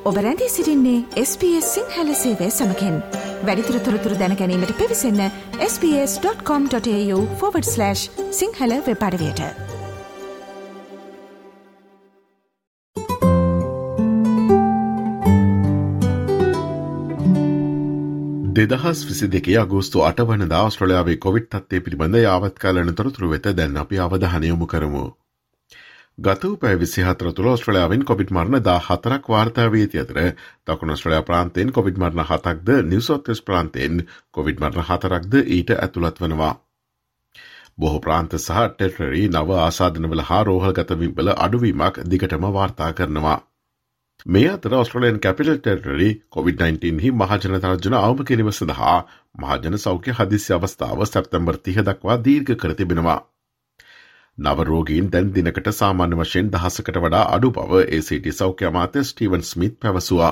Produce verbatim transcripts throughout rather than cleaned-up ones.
ඔබ රැඳී සිටින්නේ එස් බී එස් සිංහල සේවය සමගින්. වැඩිදුර තොරතුරු දැන ගැනීමට පිවිසන්න S B S dot com dot A U forward slash Sinhala web අඩවියට. දෙදහස් විසි දෙකේ අගෝස්තු අට වනදා ඕස්ට්‍රේලියාවේ කොවිඩ් තත්ත්වය පිළිබඳ යාවත්කාලීන තොරතුරු වෙත දැන් අපි අවධානය යොමු කරමු. ගත වූ පැය විසිහතර තුළ ඕස්ට්‍රේලියාවෙන් කොවිඩ් මරණ දාහතරක් වාර්තා වී ඇති අතර දකුණු ඕස්ට්‍රේලියා ප්‍රාන්තයෙන් කොවිඩ් මරණ හතක්ද නිව් සවුත් වෙල්ස් ප්‍රාන්තයෙන් කොවිඩ් මරණ හතරක්ද ඊට ඇතුළත් වනවා. බොහෝ ප්‍රාන්ත සහ ටෙරිටරි නව ආසාදනවල හා රෝහල්ගත වීම්වල අඩුවීමක් දිගටම වාර්තා කරනවා. මේ අතර Australian Capital Territory COVID nineteen හි මහජන තර්ජන අවම කිරීම සඳහා මහජන සෞඛ්‍ය හදිසි අවස්ථාව සැප්තැම්බර් තිහ දක්වා දීර්ඝ කර තිබෙනවා. නව රෝගීන් දැන් දිනකට සාමාන්‍ය වශයෙන් දහසකට වඩා අඩු බව ඒ සී ටී සෞඛ්‍ය අමාත්‍ය ස්ටීවන් ස්මිත් පැවසුවා.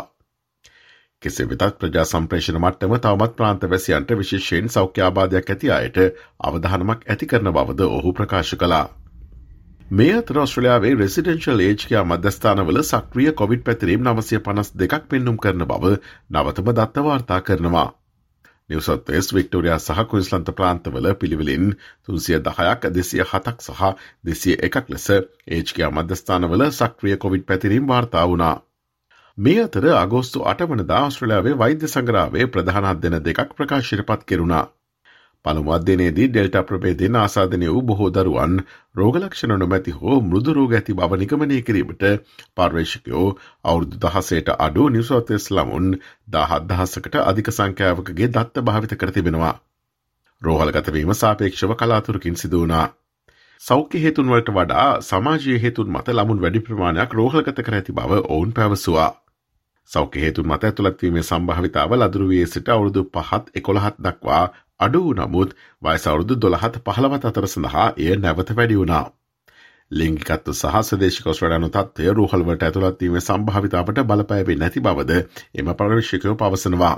කෙසේ වෙතත් ප්‍රජා සම්ප්‍රේෂණ මට්ටම තවමත් ප්‍රාන්තවැසියන්ට විශේෂයෙන් සෞඛ්‍ය ආබාධයක් ඇති අයට අවධානමක් ඇති කරන බවද ඔහු ප්‍රකාශ කළා. මේ අතර ඔස්ට්‍රේලියාවේ රෙසිඩෙන්ෂල් ඒජ් කෙයා මධ්‍යස්ථානවල සක්‍රිය කොවිඩ් පැතිරීම් නවසිය පනස් දෙකක් පෙන්නුම් කරන බව නවතම දත්ත වාර්තා කරනවා. නිව් සවුත් වෙල්ස් වික්ටෝරියා සහ ක්වීන්ස්ලන්ත ප්‍රාන්තවල පිළිවෙලින් තුන්සිය දහයක් දෙසිය හතක් සහ දෙසිය එකක් ලෙස ඒජ් කෙයා මධ්‍යස්ථානවල සක්‍රිය කොවිඩ් පැතිරීම් වාර්තා වුණා. මේ අතර අගෝස්තු අට වනදා ඔස්ට්‍රේලියාවේ වෛද්‍ය සංග්‍රහයේ ප්‍රධාන අධ්‍යයන දෙකක් ප්‍රකාශයට පත් කෙරුණා. පළමු අධ්‍යයනයේදී ඩෙල්ටා ප්‍රභේදයෙන් ආසාදනය වූ බොහෝ දරුවන් රෝග ලක්ෂණ නොමැති හෝ මෘදු රෝග ඇති බව නිගමනය කිරීමට පර්යේෂකයෝ අවුරුදු දහසට අඩු නිව් සවුත් වෙල්ස් ළමුන් දහහත් දහසකට අධික සංඛ්‍යාවකගේ දත්ත භාවිත කර තිබෙනවා. රෝහල්ගත වීම සාපේක්ෂව කලාතුරකින් සිදු වුණා. සෞඛ්‍ය හේතුන් වලට වඩා සමාජීය හේතුන් මත ළමුන් වැඩි ප්‍රමාණයක් රෝහල්ගත කර ඇති බව ඔවුන් පැවසුවා. සෞඛ්‍ය හේතුන් මත ඇතුළත් වීමේ සම්භාවිතාව ලදරු වයේ සිට අවුරුදු පහත් එකොළහත් දක්වා අඩු වූ නමුත් වයස අවුරුදු දොළහත් පහළොවත් අතර සඳහා එය නැවත වැඩි වුණා. ලිංගිකත්ව සහ ස්වදේශික ඔස්ට්‍රේලියානු තත්ත්වය රෝහල්වලට ඇතුළත් වීමේ සම්භාවිතාවට බලපෑවේ නැති බවද එම පර්යේෂකයෝ පවසනවා.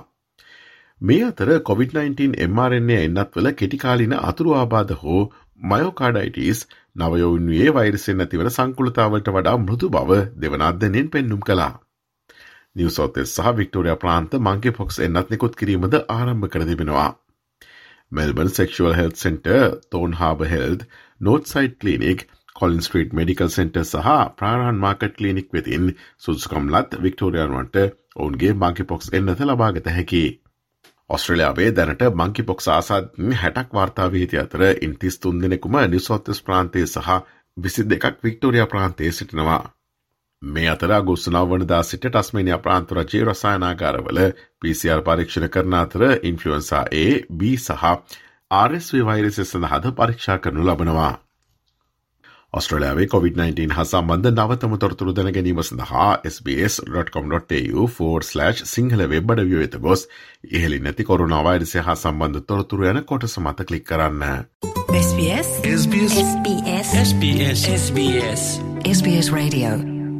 මේ අතර COVID nineteen M R N A එන්නත්වල කෙටිකාලීන අතුරු ආබාධ හෝ මයෝකාඩයිටිස් නවයොවුන්ගේ වෛරසයෙන් ඇතිවන සංකුලතාවලට වඩා මෘදු බව දෙවන අධ්‍යයනයෙන් පෙන්නුම් කළා. නිව් සවුත් වෙල්ස් සහ වික්ටෝරියා ප්‍රාන්ත මංකි පොක්ස් එන්නත් නිකුත් කිරීමද ආරම්භ කර තිබෙනවා. Melbourne Sexual Health Centre, Thorn Harbour Health, Northside Clinic, Collins Street Medical Centre සහ ප්‍රාරාන් මාකට් ක්ලිනික් වෙතින් සුදුසුකම් ලත් වික්ටෝරියානුවන්ට ඔවුන්ගේ මංකිපොක්ස් එන්නත ලබාගත හැකි. ඔස්ට්‍රේලියාවේ දැනට මංකිපොක්ස් ආසාදන හැටක් වාර්තා වී ඇති අතර ඉන් තිස් තුන් දෙනෙකුම නිව් සවුත් වෙල්ස් ප්‍රාන්තයේ සහ විසි දෙකක් වික්ටෝරියා ප්‍රාන්තයේ සිටිනවා. මේ අතර අගෝස්තු නව වනදා සිට ටස්මේනියා ප්‍රාන්ත රජයේ රසායනාගාරවල පී සී ආර් පරීක්ෂණ කරන අතර ඉන්ෆ්ලුවෙන්සා A, B සහ ආර් එස් වී වෛරසය සඳහාද පරීක්ෂා කරනු ලබනවා. ඔස්ට්‍රේලියාවේ කොවිඩ් නයින්ටීන් හා සම්බන්ධ නවතම තොරතුරු දැන ගැනීම සඳහා S B S dot com dot A U forward slash Sinhala web අඩවිය වෙත ගොස් ඉහළින් නැති කොරෝනා වෛරසය හා සම්බන්ධ තොරතුරු යන කොටස මත ක්ලික් කරන්න. S B S S B S S B S S B S S B S S B S Radio.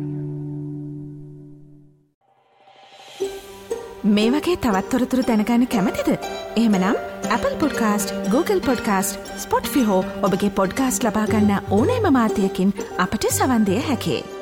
මේ වගේ තවත් තොරතුරු දැනගන්න කැමතිද? එහෙමනම් Apple Podcast, Google Podcast, Spotify හෝ ඔබගේ පොඩ්කාස්ට් ලබා ගන්න ඕනෑම මාධ්‍යයකින් අපට සවන් දෙන්න හැකියි.